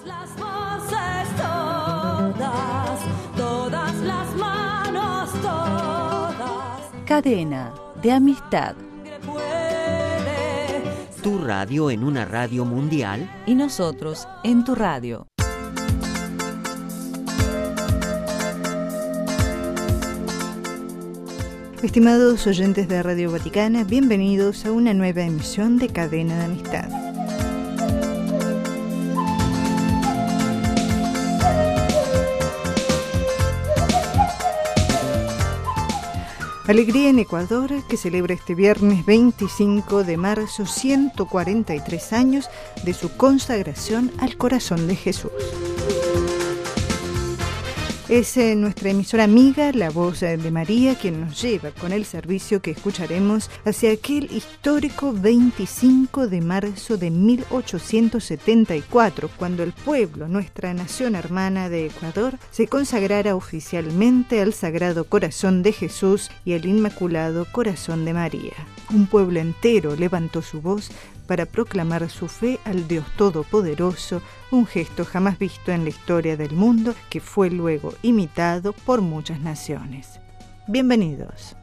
las voces, todas las manos, todas. Cadena de amistad. Tu radio en una radio mundial Y nosotros en tu radio. Estimados oyentes de Radio Vaticana, bienvenidos a una nueva emisión de Cadena de Amistad. Alegría en Ecuador, que celebra este viernes 25 de marzo 143 años de su consagración al corazón de Jesús. Es nuestra emisora amiga, La Voz de María, quien nos lleva con el servicio que escucharemos hacia aquel histórico 25 de marzo de 1874, cuando el pueblo, nuestra nación hermana de Ecuador, se consagrara oficialmente al Sagrado Corazón de Jesús y al Inmaculado Corazón de María. Un pueblo entero levantó su voz para proclamar su fe al Dios Todopoderoso, un gesto jamás visto en la historia del mundo que fue luego imitado por muchas naciones. Bienvenidos.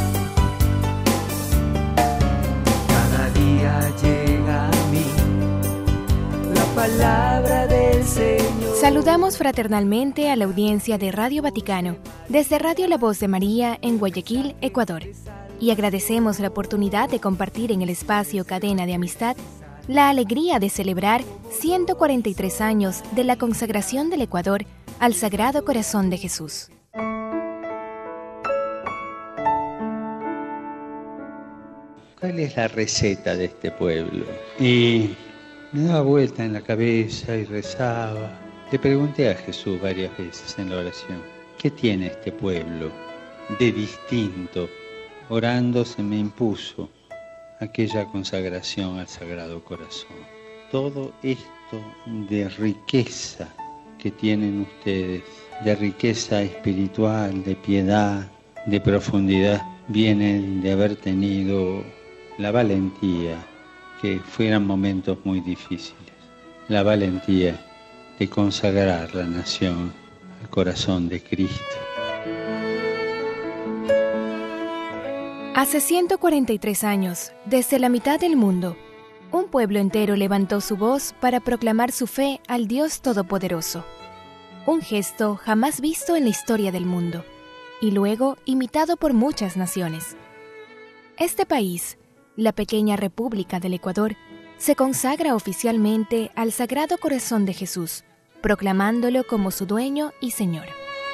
Cada día llega a mí la palabra del Señor. Saludamos fraternalmente a la audiencia de Radio Vaticano, desde Radio La Voz de María en Guayaquil, Ecuador. Y agradecemos la oportunidad de compartir en el espacio Cadena de Amistad la alegría de celebrar 143 años de la consagración del Ecuador al Sagrado Corazón de Jesús. ¿Cuál es la receta de este pueblo? Y me daba vuelta en la cabeza y rezaba. Le pregunté a Jesús varias veces en la oración, ¿qué tiene este pueblo de distinto? Orando se me impuso aquella consagración al Sagrado Corazón. Todo esto de riqueza que tienen ustedes, de riqueza espiritual, de piedad, de profundidad, viene de haber tenido la valentía, que fueran momentos muy difíciles, la valentía de consagrar la nación al corazón de Cristo. Hace 143 años, desde la mitad del mundo, un pueblo entero levantó su voz para proclamar su fe al Dios Todopoderoso. Un gesto jamás visto en la historia del mundo, y luego imitado por muchas naciones. Este país, la pequeña República del Ecuador, se consagra oficialmente al Sagrado Corazón de Jesús, proclamándolo como su dueño y Señor.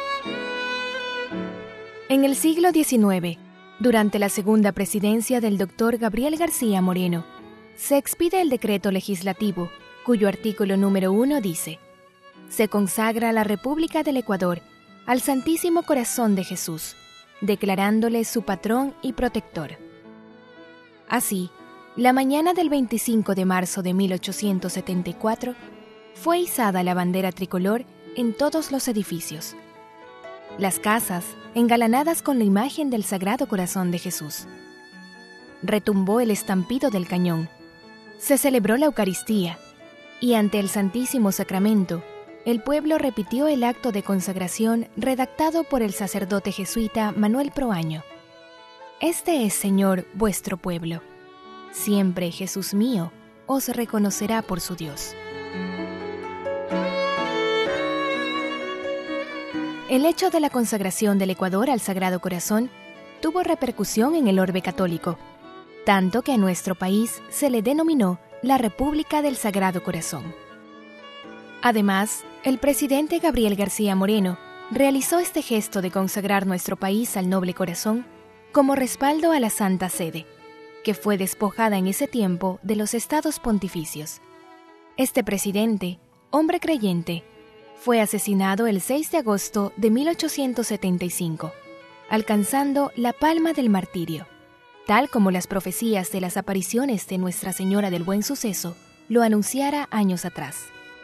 En el siglo XIX, durante la segunda presidencia del Dr. Gabriel García Moreno, se expide el decreto legislativo, cuyo artículo número 1 dice: se consagra la República del Ecuador al Santísimo Corazón de Jesús, declarándole su patrón y protector. Así, la mañana del 25 de marzo de 1874, fue izada la bandera tricolor en todos los edificios. Las casas engalanadas con la imagen del Sagrado Corazón de Jesús. Retumbó el estampido del cañón. Se celebró la Eucaristía y ante el Santísimo Sacramento, el pueblo repitió el acto de consagración redactado por el sacerdote jesuita Manuel Proaño. Este es, Señor, vuestro pueblo. Siempre, Jesús mío, os reconocerá por su Dios. El hecho de la consagración del Ecuador al Sagrado Corazón tuvo repercusión en el orbe católico, tanto que a nuestro país se le denominó la República del Sagrado Corazón. Además, el presidente Gabriel García Moreno realizó este gesto de consagrar nuestro país al noble corazón como respaldo a la Santa Sede, que fue despojada en ese tiempo de los estados pontificios. Este presidente, hombre creyente, fue asesinado el 6 de agosto de 1875, alcanzando la palma del martirio, tal como las profecías de las apariciones de Nuestra Señora del Buen Suceso lo anunciara años atrás.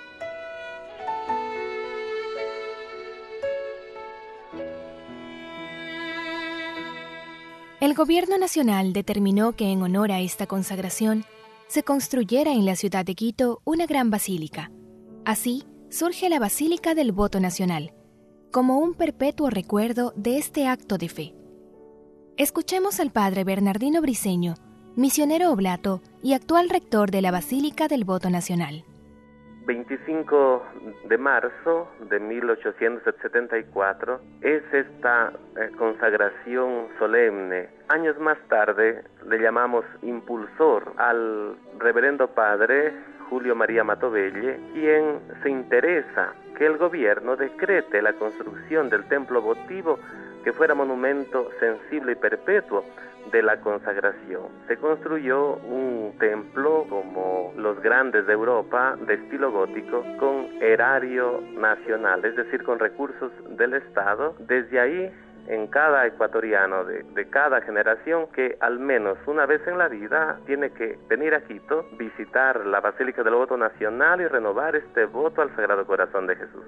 El gobierno nacional determinó que en honor a esta consagración se construyera en la ciudad de Quito una gran basílica. Así, surge la Basílica del Voto Nacional, como un perpetuo recuerdo de este acto de fe. Escuchemos al padre Bernardino Briceño, misionero oblato y actual rector de la Basílica del Voto Nacional. 25 de marzo de 1874 es esta consagración solemne. Años más tarde le llamamos impulsor al reverendo padre Julio María Matovelle, quien se interesa que el gobierno decrete la construcción del templo votivo que fuera monumento sensible y perpetuo de la consagración. Se construyó un templo como los grandes de Europa, de estilo gótico, con erario nacional, es decir, con recursos del Estado. Desde ahí, en cada ecuatoriano de cada generación, que al menos una vez en la vida tiene que venir a Quito, visitar la Basílica del Voto Nacional y renovar este voto al Sagrado Corazón de Jesús.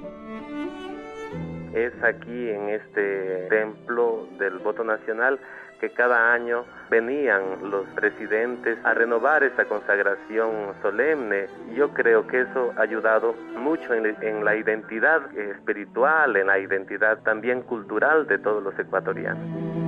Es aquí, en este templo del Voto Nacional, que cada año venían los presidentes a renovar esa consagración solemne. Yo creo que eso ha ayudado mucho en la identidad espiritual, en la identidad también cultural de todos los ecuatorianos.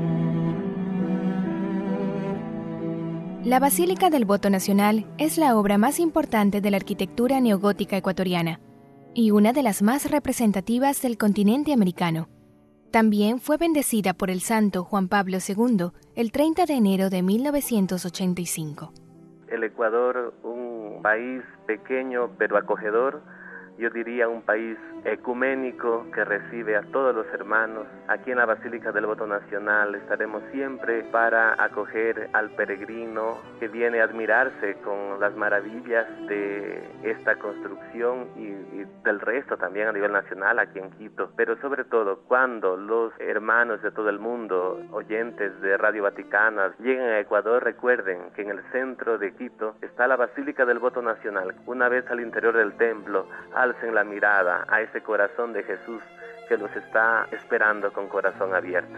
La Basílica del Voto Nacional es la obra más importante de la arquitectura neogótica ecuatoriana y una de las más representativas del continente americano. También fue bendecida por el santo Juan Pablo II el 30 de enero de 1985. El Ecuador, un país pequeño pero acogedor, yo diría un país ecuménico que recibe a todos los hermanos. Aquí en la Basílica del Voto Nacional estaremos siempre para acoger al peregrino que viene a admirarse con las maravillas de esta construcción y del resto también a nivel nacional aquí en Quito. Pero sobre todo cuando los hermanos de todo el mundo, oyentes de Radio Vaticana, lleguen a Ecuador, recuerden que en el centro de Quito está la Basílica del Voto Nacional. Una vez al interior del templo, alcen la mirada a ese corazón de Jesús que los está esperando con corazón abierto.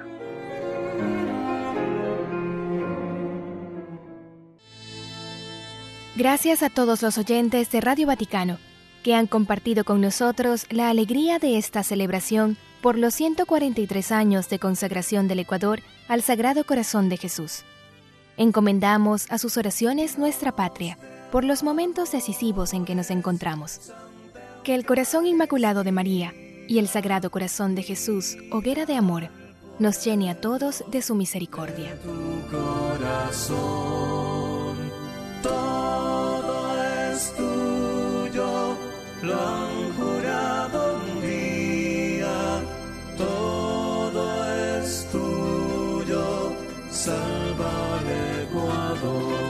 Gracias a todos los oyentes de Radio Vaticano que han compartido con nosotros la alegría de esta celebración por los 143 años de consagración del Ecuador al Sagrado Corazón de Jesús. Encomendamos a sus oraciones nuestra patria por los momentos decisivos en que nos encontramos. Que el Corazón Inmaculado de María y el Sagrado Corazón de Jesús, hoguera de amor, nos llene a todos de su misericordia. Tu corazón, todo es tuyo, lo han jurado un día, todo es tuyo, salva al Ecuador.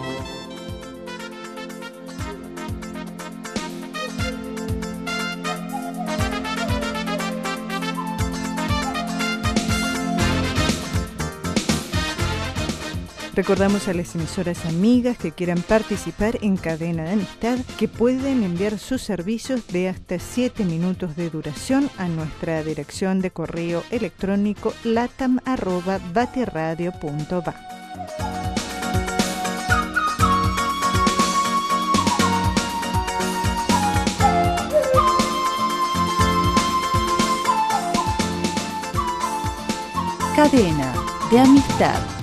Recordamos a las emisoras amigas que quieran participar en Cadena de Amistad que pueden enviar sus servicios de hasta 7 minutos de duración a nuestra dirección de correo electrónico latam@vatiradio.va. Cadena de Amistad.